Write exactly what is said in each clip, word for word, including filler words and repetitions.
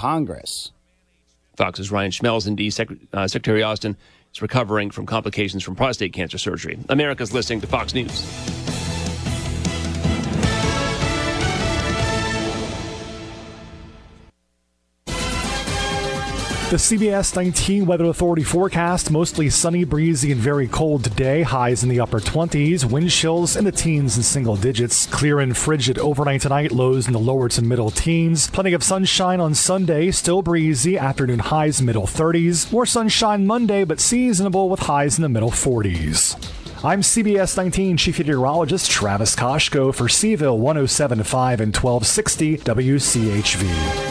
Congress. Fox's Ryan Schmelz, indeed, Sec- uh, Secretary Austin is recovering from complications from prostate cancer surgery. America's listening to Fox News. The C B S nineteen Weather Authority forecast, mostly sunny, breezy, and very cold today. Highs in the upper twenties, wind chills in the teens and single digits. Clear and frigid overnight tonight, lows in the lower to middle teens. Plenty of sunshine on Sunday, still breezy, afternoon highs middle thirties. More sunshine Monday, but seasonable with highs in the middle forties. I'm C B S nineteen Chief Meteorologist Travis Koshko for Seaville one oh seven point five and twelve sixty W C H V.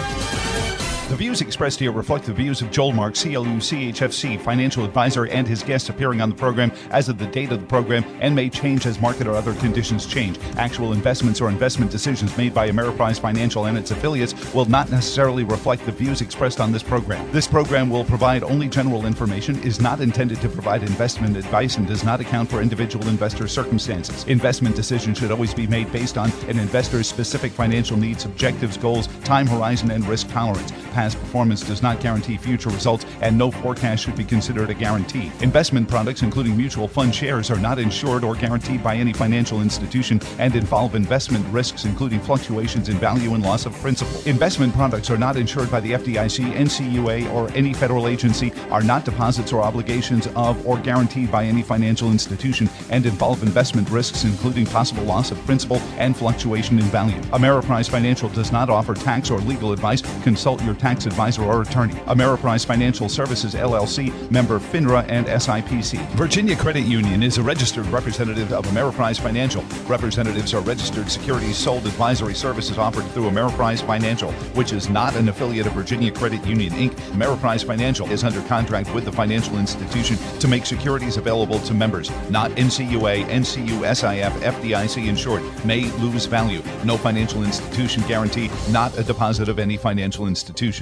The views expressed here reflect the views of Joel Mark, C L U C H F C, financial advisor, and his guests appearing on the program as of the date of the program and may change as market or other conditions change. Actual investments or investment decisions made by Ameriprise Financial and its affiliates will not necessarily reflect the views expressed on this program. This program will provide only general information, is not intended to provide investment advice, and does not account for individual investor circumstances. Investment decisions should always be made based on an investor's specific financial needs, objectives, goals, time horizon, and risk tolerance. Past performance does not guarantee future results, and no forecast should be considered a guarantee. Investment products, including mutual fund shares, are not insured or guaranteed by any financial institution and involve investment risks, including fluctuations in value and loss of principal. Investment products are not insured by the F D I C, N C U A, or any federal agency, are not deposits or obligations of or guaranteed by any financial institution, and involve investment risks, including possible loss of principal and fluctuation in value. Ameriprise Financial does not offer tax or legal advice. Consult your tax advisor or attorney. Ameriprise Financial Services, L L C, member FINRA and S I P C. Virginia Credit Union is a registered representative of Ameriprise Financial. Representatives are registered securities sold advisory services offered through Ameriprise Financial, which is not an affiliate of Virginia Credit Union, Incorporated. Ameriprise Financial is under contract with the financial institution to make securities available to members. Not N C U A, N C U S I F, F D I C insured. May lose value. No financial institution guarantee. Not a deposit of any financial institution.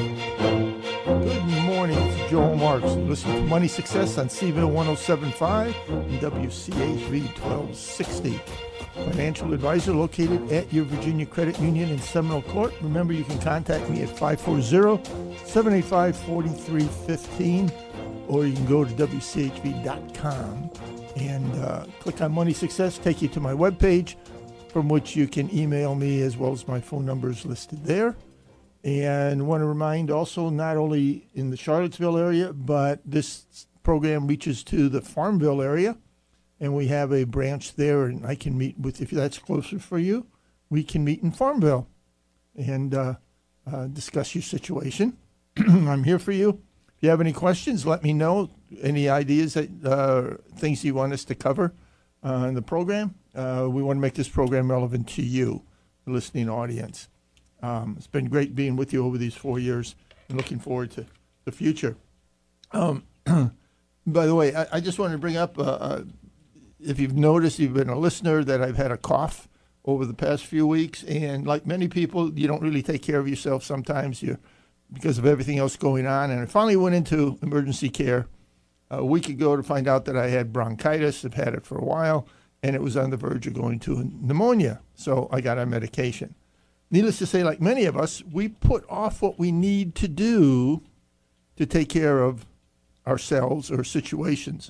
Good morning, it's Joel Marks. Listen to Money Success on Seaville one oh seven point five and W C H V twelve sixty. Financial advisor located at your Virginia Credit Union in Seminole Court. Remember, you can contact me at five four zero, seven eight five, four three one five, or you can go to W C H V dot com and uh, click on Money Success, take you to my webpage, from which you can email me, as well as my phone numbers listed there. And want to remind also, not only in the Charlottesville area, but this program reaches to the Farmville area, and we have a branch there, and I can meet with, if that's closer for you, we can meet in Farmville and uh, uh, discuss your situation. I'm here for you. If you have any questions, let me know. Any ideas, that uh, things you want us to cover uh, in the program. Uh, we want to make this program relevant to you, the listening audience. Um, it's been great being with you over these four years and looking forward to the future. Um, by the way, I, I just wanted to bring up, uh, uh, if you've noticed, you've been a listener, that I've had a cough over the past few weeks. And like many people, you don't really take care of yourself sometimes you because of everything else going on. And I finally went into emergency care a week ago to find out that I had bronchitis. I've had it for a while, and it was on the verge of going to pneumonia. So I got on medication. Needless to say, like many of us, we put off what we need to do to take care of ourselves or situations.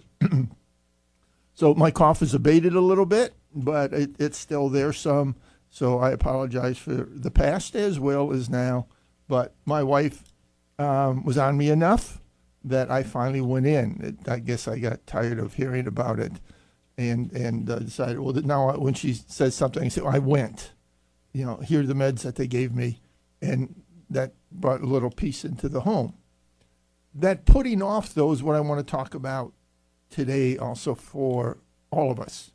So my cough is abated a little bit, but it, it's still there some. So I apologize for the past as well as now. But my wife um, was on me enough that I finally went in. It, I guess I got tired of hearing about it and, and uh, decided, well, now when she says something, I say, well, I went. You know, here are the meds that they gave me, and that brought a little peace into the home. That putting off, though, is what I want to talk about today also for all of us.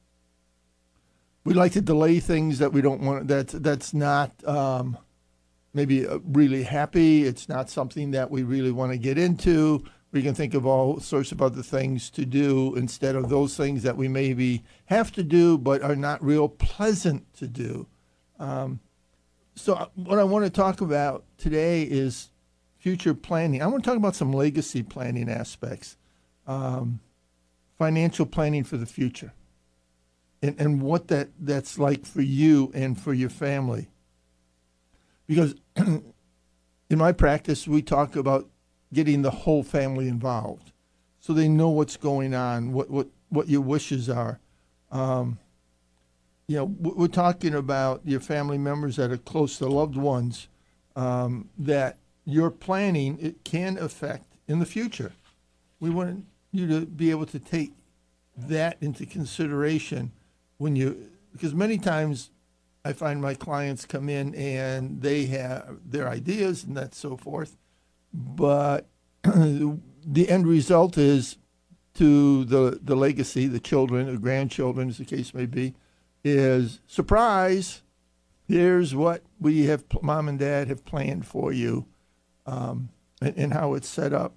We like to delay things that we don't want, that's, that's not um, maybe really happy. It's not something that we really want to get into. We can think of all sorts of other things to do instead of those things that we maybe have to do but are not real pleasant to do. Um, so what I want to talk about today is future planning. I want to talk about some legacy planning aspects, um, financial planning for the future, and, and what that, that's like for you and for your family. Because in my practice, we talk about getting the whole family involved so they know what's going on, what, what, what your wishes are. Um, you know, we're talking about your family members that are close to loved ones um, that your planning, it can affect in the future. We want you to be able to take that into consideration when you, because many times I find my clients come in and they have their ideas and that's so forth, but the end result is to the, the legacy, the children, or grandchildren, as the case may be, is surprise, here's what we have, mom and dad have planned for you, um, and, and how it's set up.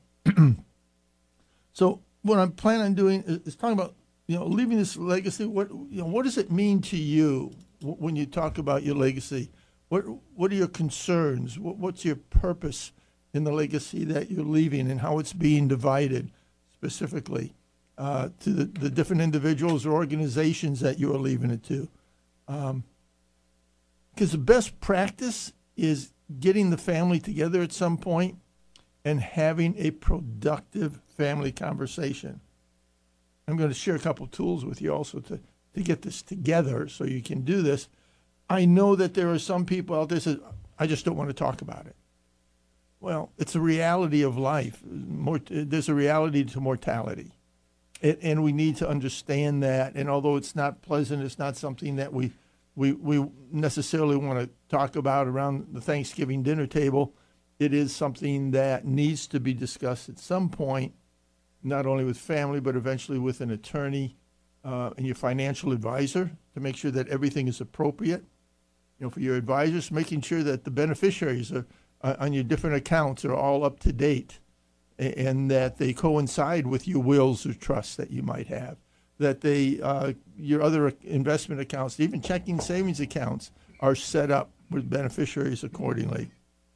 So what I'm planning on doing is, is talking about, you know, leaving this legacy. What, you know, what does it mean to you w- when you talk about your legacy? What what are your concerns? What, what's your purpose in the legacy that you're leaving, and how it's being divided specifically uh, to the, the different individuals or organizations that you are leaving it to? Um, because the best practice is getting the family together at some point and having a productive family conversation. I'm going to share a couple tools with you also to, to get this together so you can do this. I know that there are some people out there that say, I just don't want to talk about it. Well, it's a reality of life. Mort- there's a reality to mortality. It, and we need to understand that. And although it's not pleasant, it's not something that we, we, we necessarily want to talk about around the Thanksgiving dinner table. It is something that needs to be discussed at some point, not only with family, but eventually with an attorney uh, and your financial advisor to make sure that everything is appropriate. You know, for your advisors, making sure that the beneficiaries are, uh, on your different accounts are all up to date and, and that they coincide with your wills or trusts that you might have, that they, uh, your other investment accounts, even checking savings accounts, are set up with beneficiaries accordingly.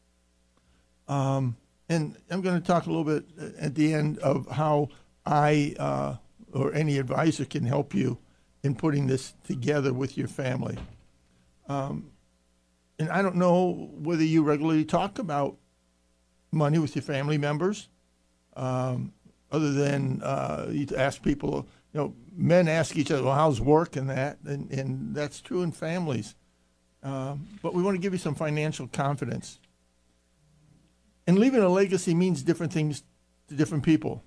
Um, and I'm going to talk a little bit at the end of how I uh, or any advisor can help you in putting this together with your family. Um, and I don't know whether you regularly talk about money with your family members, um, other than uh, you ask people, you know, men ask each other, well, how's work and that? And, and that's true in families. Um, but we want to give you some financial confidence. And leaving a legacy means different things to different people.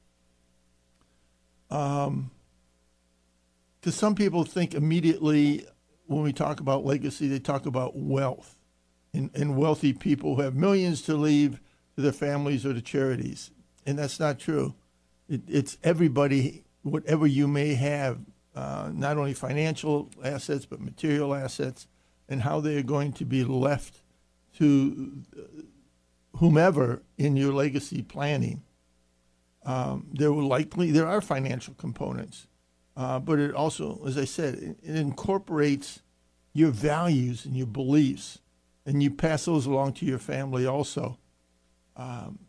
Um, because some people think immediately when we talk about legacy, they talk about wealth and, and wealthy people who have millions to leave to their families or to charities. And that's not true. It, it's everybody, whatever you may have, uh, not only financial assets, but material assets, and how they are going to be left to uh, whomever in your legacy planning. Um, there will likely, there are financial components, uh, but it also, as I said, it, it incorporates your values and your beliefs, and you pass those along to your family also. Um,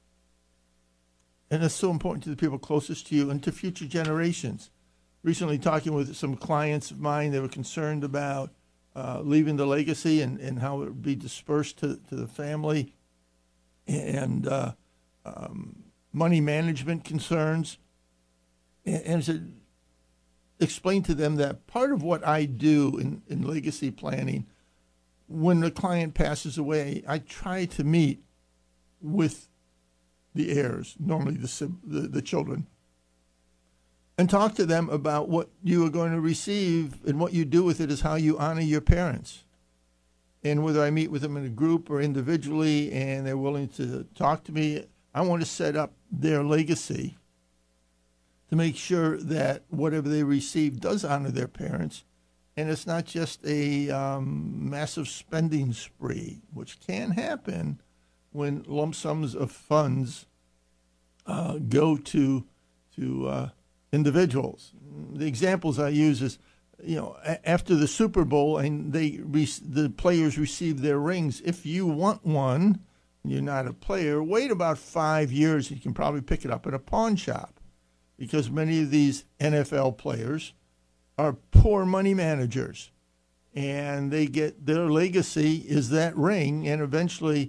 and it's so important to the people closest to you and to future generations. Recently talking with some clients of mine, they were concerned about uh, leaving the legacy and, and how it would be dispersed to, to the family, and uh, um, money management concerns. And, and so explain to them that part of what I do in, in legacy planning, when the client passes away, I try to meet with the heirs, normally the, the, the children, and talk to them about what you are going to receive, and what you do with it is how you honor your parents. And whether I meet with them in a group or individually and they're willing to talk to me, I want to set up their legacy to make sure that whatever they receive does honor their parents. And it's not just a um, massive spending spree, which can happen when lump sums of funds uh, go to, to uh, individuals. The examples I use is, you know, after the Super Bowl and they re- the players receive their rings, if you want one, you're not a player, wait about five years. You can probably pick it up at a pawn shop, because many of these N F L players are poor money managers, and they get their legacy is that ring, and eventually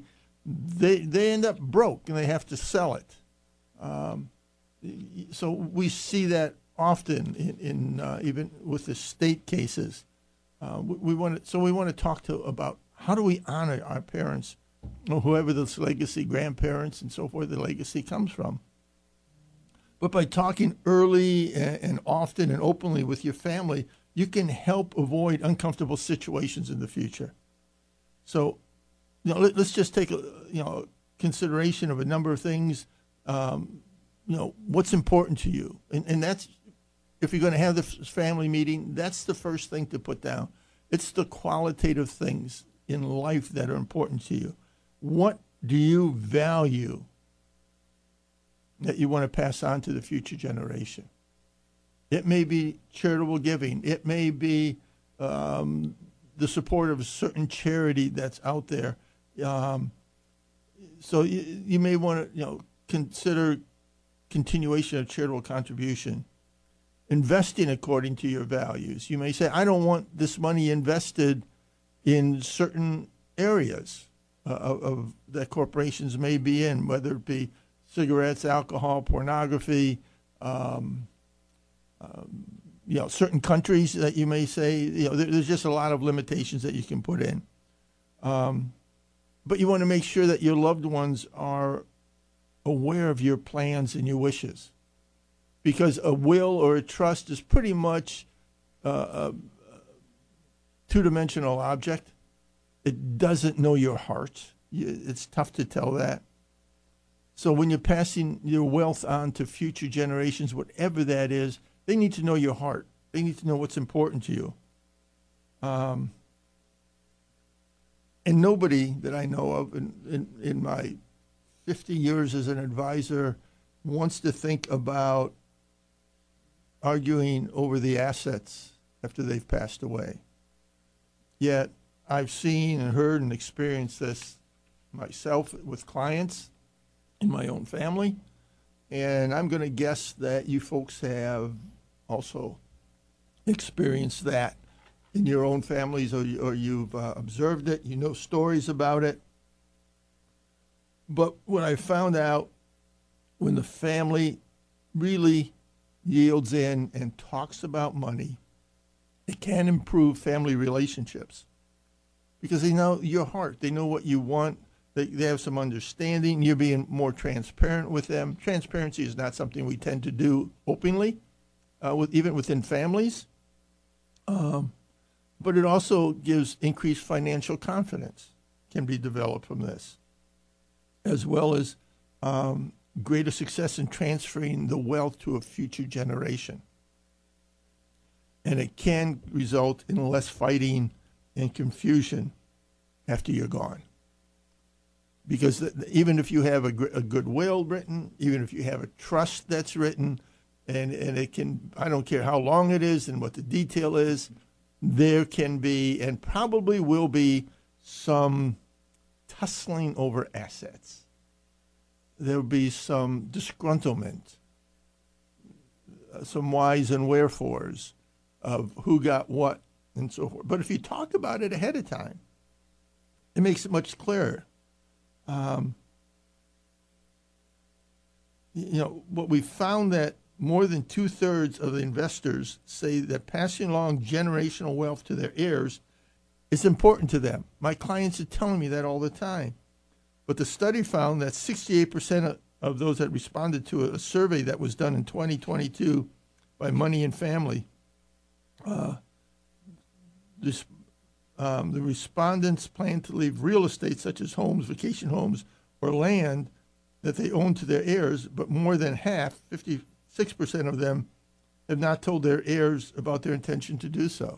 they they end up broke and they have to sell it. Um, so we see that often in, in uh, even with the state cases. Uh, we, we want to, so we want to talk to about how do we honor our parents, or whoever this legacy, grandparents and so forth, the legacy comes from. But by talking early and, and often and openly with your family, you can help avoid uncomfortable situations in the future. So, you know, let, let's just take a you know consideration of a number of things. Um, you know, what's important to you, and and that's if you're going to have the family meeting, that's the first thing to put down. It's the qualitative things in life that are important to you. What do you value that you want to pass on to the future generation? It may be charitable giving. It may be um, the support of a certain charity that's out there. Um, so you, you may want to, you know, consider continuation of charitable contribution. Investing according to your values. You may say, I don't want this money invested in certain areas uh, of, of that corporations may be in, whether it be cigarettes, alcohol, pornography, um, um, you know, certain countries that you may say, you know, there, there's just a lot of limitations that you can put in. Um, but you want to make sure that your loved ones are aware of your plans and your wishes. Because a will or a trust is pretty much uh, a two-dimensional object. It doesn't know your heart. It's tough to tell that. So when you're passing your wealth on to future generations, whatever that is, they need to know your heart. They need to know what's important to you. Um, and nobody that I know of in, in, in my fifty years as an advisor wants to think about arguing over the assets after they've passed away. Yet I've seen and heard and experienced this myself with clients in my own family, and I'm going to guess that you folks have also experienced that in your own families, or, or you've uh, observed it, you know stories about it. But what I found out when the family really yields in and talks about money, it can improve family relationships because they know your heart. They know what you want. They, they have some understanding. You're being more transparent with them. Transparency is not something we tend to do openly, uh, with even within families. Um, but it also gives increased financial confidence can be developed from this, as well as um, greater success in transferring the wealth to a future generation. And it can result in less fighting and confusion after you're gone. Because th- even if you have a, gr- a good will written, even if you have a trust that's written, and, and it can, I don't care how long it is and what the detail is, there can be and probably will be some tussling over assets. There'll be some disgruntlement, uh, some whys and wherefores of who got what and so forth. But if you talk about it ahead of time, it makes it much clearer. Um, you know, what we found that more than two-thirds of the investors say that passing along generational wealth to their heirs is important to them. My clients are telling me that all the time. But the study found that sixty-eight percent of, of those that responded to a, a survey that was done in twenty twenty-two by Money and Family, uh, this, um, the respondents plan to leave real estate such as homes, vacation homes, or land that they own to their heirs, but more than half, fifty-six percent of them, have not told their heirs about their intention to do so.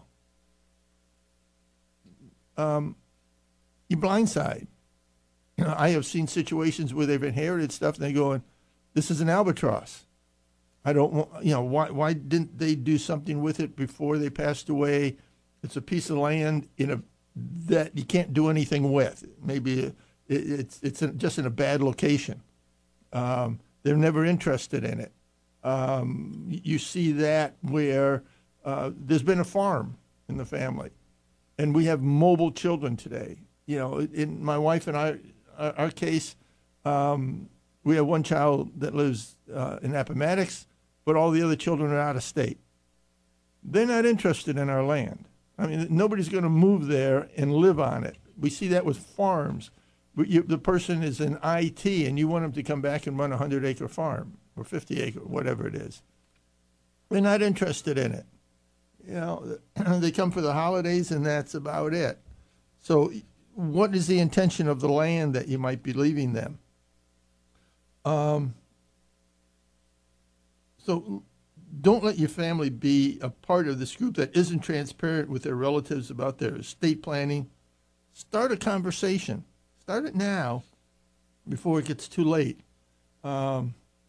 Um, you blindside. You know, I have seen situations where they've inherited stuff and they go, this is an albatross. I don't want, you know, why why didn't they do something with it before they passed away? It's a piece of land in a that you can't do anything with. Maybe it, it's it's in, just in a bad location. Um, they're never interested in it. Um, you see that where uh, there's been a farm in the family, and we have mobile children today. You know, in, my wife and I our, our case, um, we have one child that lives uh, in Appomattox, but all the other children are out of state. They're not interested in our land. I mean, nobody's going to move there and live on it. We see that with farms. But you, the person is in I T, and you want them to come back and run a hundred-acre farm or fifty acre, whatever it is. They're not interested in it. You know, they come for the holidays, and that's about it. So what is the intention of the land that you might be leaving them? Um, so don't let your family be a part of this group that isn't transparent with their relatives about their estate planning. Start a conversation. Start it now before it gets too late. Um,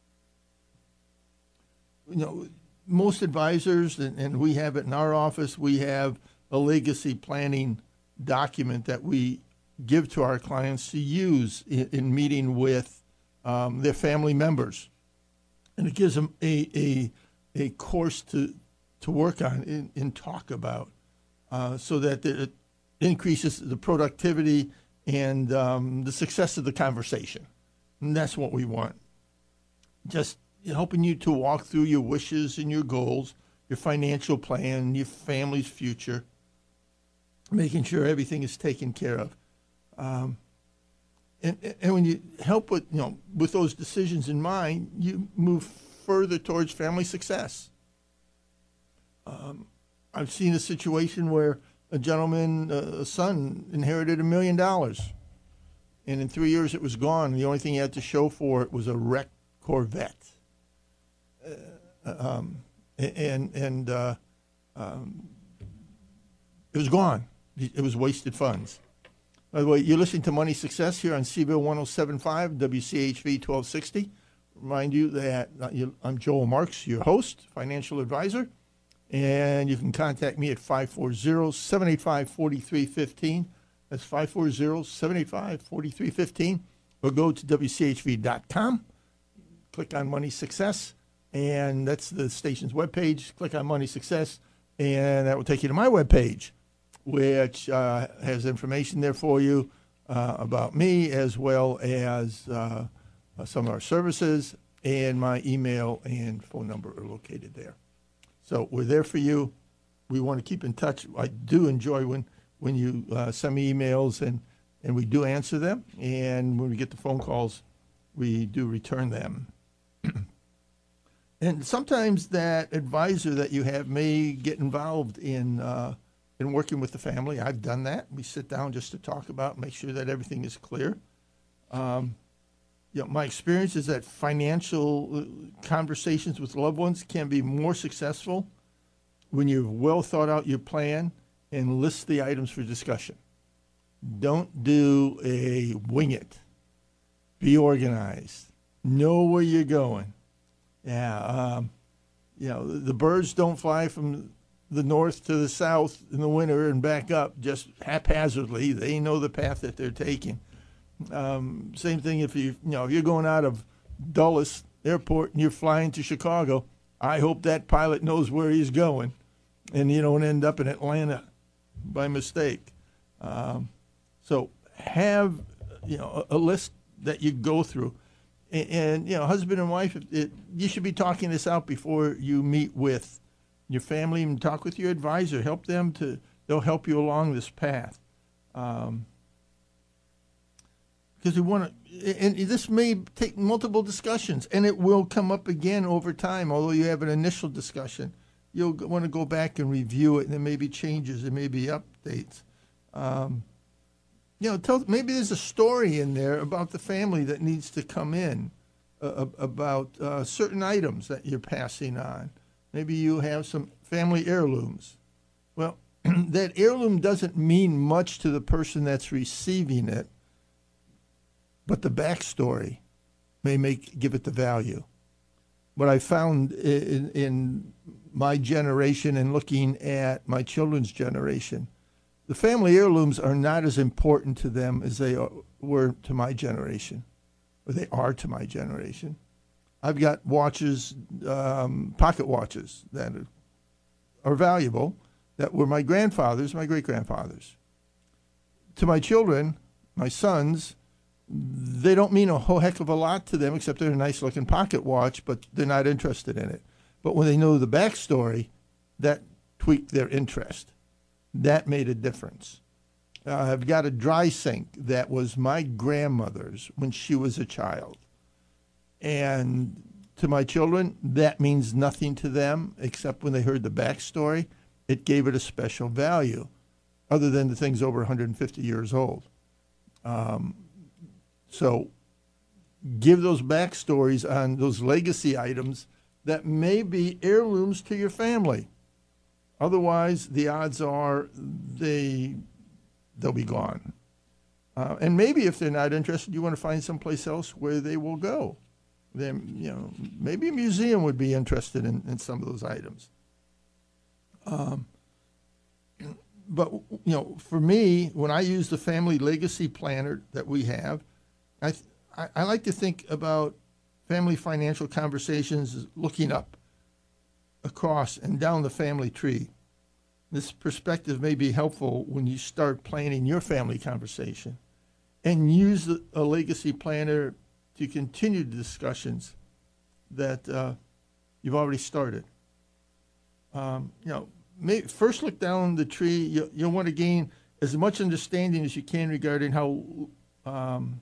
you know, most advisors, and, and we have it in our office, we have a legacy planning document that we give to our clients to use in, in meeting with um, their family members. And it gives them a, a, a course to, to work on and, and talk about uh, so that it increases the productivity and um, the success of the conversation. And that's what we want. Just helping you to walk through your wishes and your goals, your financial plan, your family's future, making sure everything is taken care of. Um, and, and when you help with, you know, with those decisions in mind, you move further towards family success. Um, I've seen a situation where a gentleman, uh, a son, inherited a million dollars. And in three years it was gone. The only thing he had to show for it was a wrecked Corvette. Uh, um, and and uh, um, it was gone. It was wasted funds. By the way, you're listening to Money Success here on Seville one oh seven point five, W C H V twelve sixty. Remind you that uh, you, I'm Joel Marks, your host, financial advisor. And you can contact me at five four zero, seven eight five, four three one five. That's five four zero, seven eight five, four three one five. Or go to W C H V dot com. Click on Money Success. And that's the station's webpage. Click on Money Success. And that will take you to my webpage, which uh, has information there for you uh, about me, as well as uh, uh, some of our services. And my email and phone number are located there. So we're there for you. We want to keep in touch. I do enjoy when, when you uh, send me emails, and, and we do answer them. And when we get the phone calls, we do return them. And sometimes that advisor that you have may get involved in uh, in working with the family. I've done that. We sit down just to talk about, make sure that everything is clear. Um, you know, my experience is that financial conversations with loved ones can be more successful when you've well thought out your plan and list the items for discussion. Don't do a wing it. Be organized. Know where you're going. Yeah, um, you know, the, the birds don't fly from the north to the south in the winter and back up just haphazardly. They know the path that they're taking. Um, same thing if you, you know, if you're going out of Dulles Airport and you're flying to Chicago, I hope that pilot knows where he's going, and you don't end up in Atlanta by mistake. Um, so have, you know, a, a list that you go through. And, and, you know, husband and wife, it, you should be talking this out before you meet with your family, and talk with your advisor. Help them to, they'll help you along this path. Um, because we want to, and this may take multiple discussions, and it will come up again over time. Although you have an initial discussion, you'll want to go back and review it, and there may be changes, there may be updates. Um, You know, tell, maybe there's a story in there about the family that needs to come in, uh, about uh, certain items that you're passing on. Maybe you have some family heirlooms. Well, that heirloom doesn't mean much to the person that's receiving it, but the backstory may make give it the value. What I found in, in my generation and looking at my children's generation, the family heirlooms are not as important to them as they are, were to my generation, or they are to my generation. I've got watches, um, pocket watches that are, are valuable, that were my grandfather's, my great-grandfather's. To my children, my sons, they don't mean a whole heck of a lot to them, except they're a nice-looking pocket watch, but they're not interested in it. But when they know the backstory, that tweaked their interest. That made a difference. Uh, I've got a dry sink that was my grandmother's when she was a child. And to my children, that means nothing to them, except when they heard the backstory, it gave it a special value, other than the thing's over one hundred fifty years old. Um, so give those backstories on those legacy items that may be heirlooms to your family. Otherwise, the odds are they, they'll be gone. Uh, and maybe if they're not interested, you want to find someplace else where they will go. Then, you know, maybe a museum would be interested in, in some of those items. Um, but, you know, for me, when I use the family legacy planner that we have, I, I, I like to think about family financial conversations as looking up, across, and down the family tree. This perspective may be helpful when you start planning your family conversation, and use the, a legacy planner to continue the discussions that uh, you've already started. Um, you know, may, first look down the tree. You, you'll want to gain as much understanding as you can regarding how um,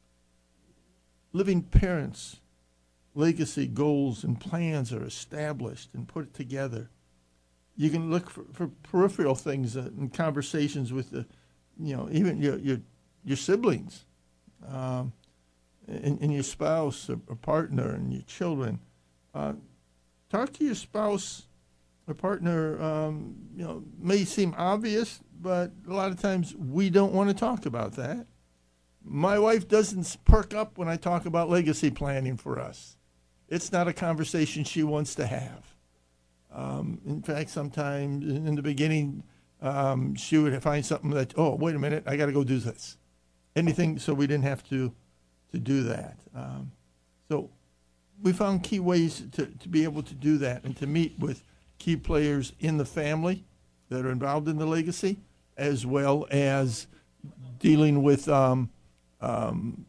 living parents' legacy goals and plans are established and put together. You can look for, for peripheral things uh, in conversations with the, you know, even your your, your siblings, um, and, and your spouse or, or partner and your children. Uh, talk to your spouse or partner. Um, you know, may seem obvious, but a lot of times we don't want to talk about that. My wife doesn't perk up when I talk about legacy planning for us. It's not a conversation she wants to have. Um, in fact, sometimes in the beginning, um, she would find something that, oh, wait a minute, I got to go do this. Anything so we didn't have to to do that. Um, so we found key ways to, to be able to do that and to meet with key players in the family that are involved in the legacy, as well as dealing with um, um,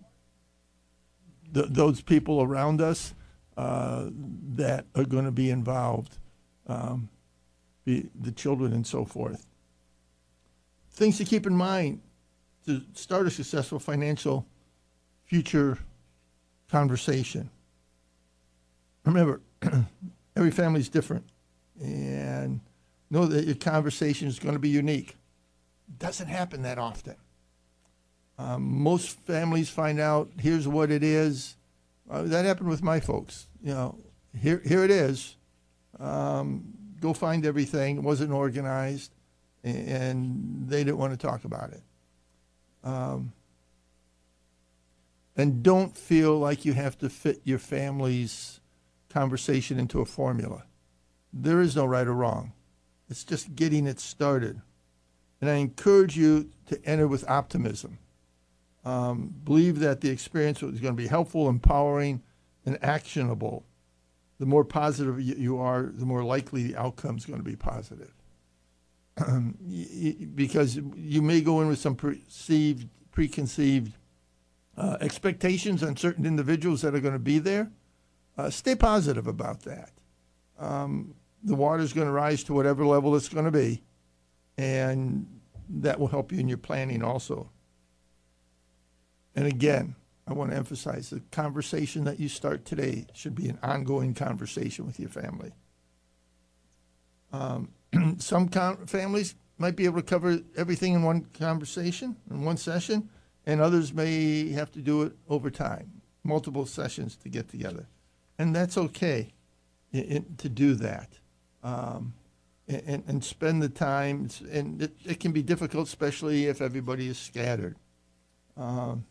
th- those people around us uh, that are going to be involved, um, be the children and so forth. Things to keep in mind to start a successful financial future conversation. Remember, every family is different, and know that your conversation is going to be unique. It doesn't happen that often. Um, most families find out, here's what it is. Uh, that happened with my folks. You know, here here it is. Um, go find everything. It wasn't organized, and they didn't want to talk about it. Um, and don't feel like you have to fit your family's conversation into a formula. There is no right or wrong. It's just getting it started. And I encourage you to enter with optimism. Um, believe that the experience is going to be helpful, empowering, and actionable. The more positive you are, the more likely the outcome is going to be positive. Because you may go in with some perceived, preconceived uh, expectations on certain individuals that are going to be there. Uh, stay positive about that. Um, the water's going to rise to whatever level it's going to be, and that will help you in your planning also. And again, I want to emphasize the conversation that you start today should be an ongoing conversation with your family. Um, some com- families might be able to cover everything in one conversation, in one session, and others may have to do it over time, multiple sessions to get together. And that's okay in, in, to do that. Um, and, and spend the time, and it, it can be difficult, especially if everybody is scattered. Um,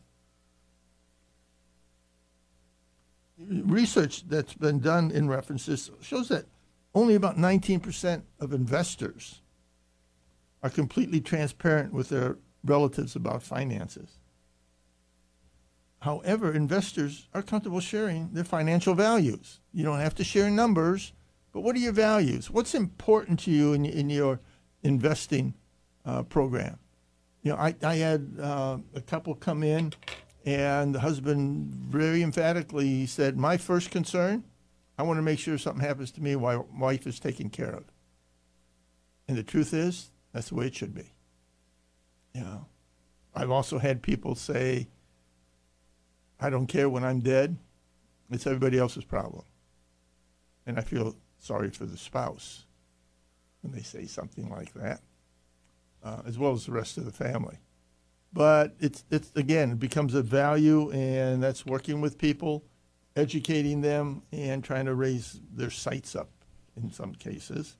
research that's been done in references shows that only about nineteen percent of investors are completely transparent with their relatives about finances. However, investors are comfortable sharing their financial values. You don't have to share numbers, but what are your values? What's important to you in, in your investing uh, program? You know, I, I had uh, a couple come in, And the husband very emphatically said, my first concern, I want to make sure something happens to me while my wife is taken care of. And the truth is, that's the way it should be. You know, I've also had people say, I don't care when I'm dead. It's everybody else's problem. And I feel sorry for the spouse when they say something like that, uh, as well as the rest of the family. But it's, it's again, it becomes a value, and that's working with people, educating them, and trying to raise their sights up in some cases.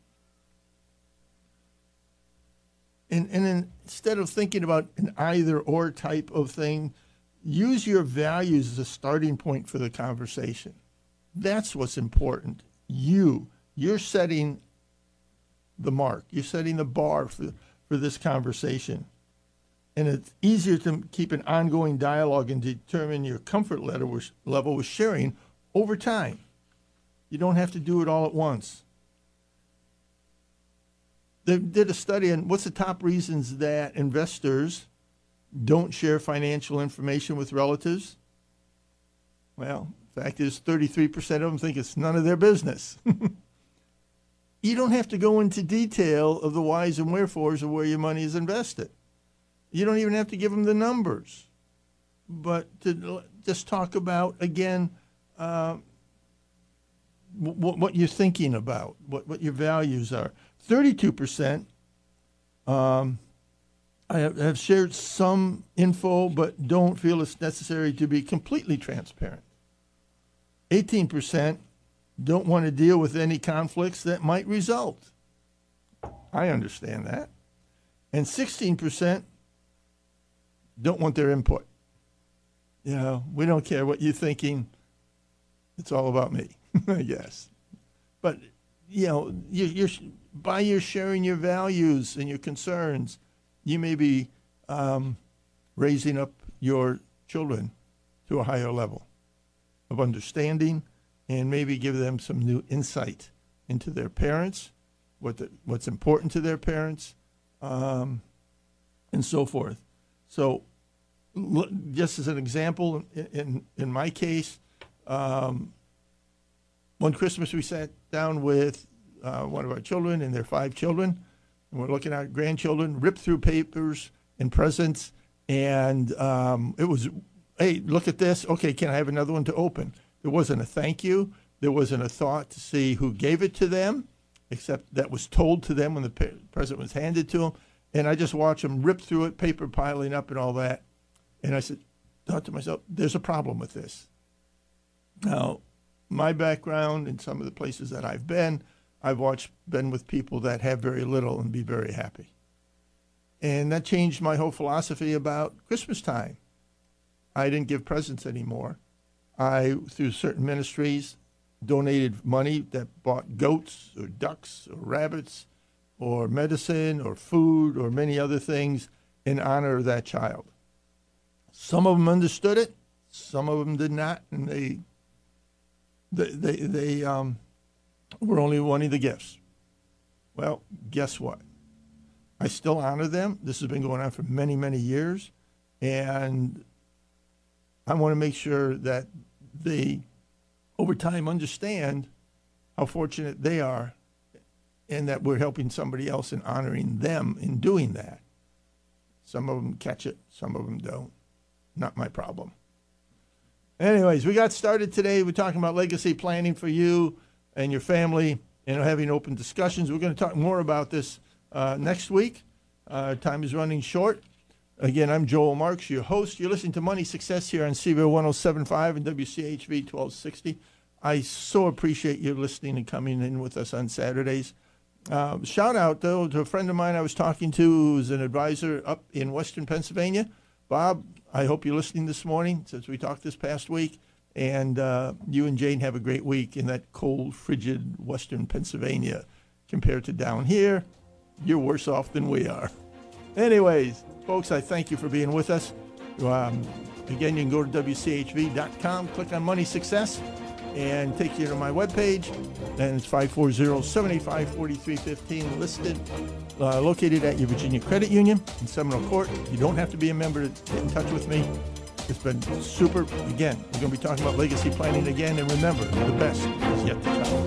And, and then instead of thinking about an either-or type of thing, use your values as a starting point for the conversation. That's what's important. You, you're setting the mark. You're setting the bar for, for this conversation. And it's easier to keep an ongoing dialogue and determine your comfort level with sharing over time. You don't have to do it all at once. They did a study on what's the top reasons that investors don't share financial information with relatives. Well, the fact is thirty-three percent of them think it's none of their business. You don't have to go into detail of the whys and wherefores of where your money is invested. You don't even have to give them the numbers. But to just talk about, again, uh, w- what you're thinking about, what, what your values are. thirty-two percent um, I have, have shared some info, but don't feel it's necessary to be completely transparent. eighteen percent don't want to deal with any conflicts that might result. I understand that. And sixteen percent don't want their input. You know, we don't care what you're thinking. It's all about me, I guess. But, you know, you, you're, by your sharing your values and your concerns, you may be um, raising up your children to a higher level of understanding, and maybe give them some new insight into their parents, what the, what's important to their parents, um, and so forth. So look, just as an example, in, in, in my case, um, one Christmas we sat down with uh, one of our children and their five children, and we're looking at grandchildren, ripped through papers and presents, and um, it was, hey, look at this. Okay, can I have another one to open? There wasn't a thank you. There wasn't a thought to see who gave it to them, except that was told to them when the present was handed to them. And I just watched them rip through it, paper piling up and all that. And I said, thought to myself, there's a problem with this. Now, my background in some of the places that I've been, I've watched, been with people that have very little and be very happy. And that changed my whole philosophy about Christmas time. I didn't give presents anymore. I, through certain ministries, donated money that bought goats or ducks or rabbits or medicine or food or many other things in honor of that child. Some of them understood it, some of them did not, and they they they, they um, were only wanting the gifts. Well, guess what? I still honor them. This has been going on for many, many years, and I want to make sure that they, over time, understand how fortunate they are and that we're helping somebody else and honoring them in doing that. Some of them catch it, some of them don't. Not my problem. Anyways, we got started today. We're talking about legacy planning for you and your family and having open discussions. We're going to talk more about this uh, next week. Uh, time is running short. Again, I'm Joel Marks, your host. You're listening to Money Success here on C V O one oh seven point five and W C H V twelve sixty. I so appreciate you listening and coming in with us on Saturdays. Uh, shout out, though, to a friend of mine I was talking to who's an advisor up in Western Pennsylvania. Bob, I hope you're listening this morning since we talked this past week. And uh, you and Jane have a great week in that cold, frigid Western Pennsylvania. Compared to down here, you're worse off than we are. Anyways, folks, I thank you for being with us. Um, again, you can go to W C H V dot com, click on Money Success, and take you to my webpage. And it's five four zero, seven eight five, four three one five, listed, uh, located at your Virginia Credit Union in Seminole Court. You don't have to be a member to get in touch with me. It's been super. Again, we're going to be talking about legacy planning again, and remember, the best is yet to come.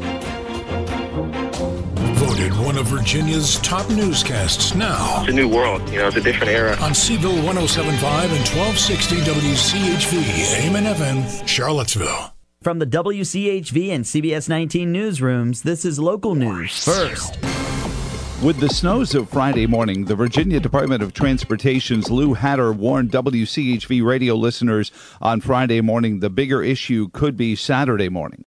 Voted one of Virginia's top newscasts now. It's a new world, you know, it's a different era. On Seville one oh seven point five and twelve sixty W C H V, A M and F M, Charlottesville. From the W C H V and C B S nineteen newsrooms, this is local news first. With the snows of Friday morning, the Virginia Department of Transportation's Lou Hatter warned W C H V radio listeners on Friday morning the bigger issue could be Saturday morning.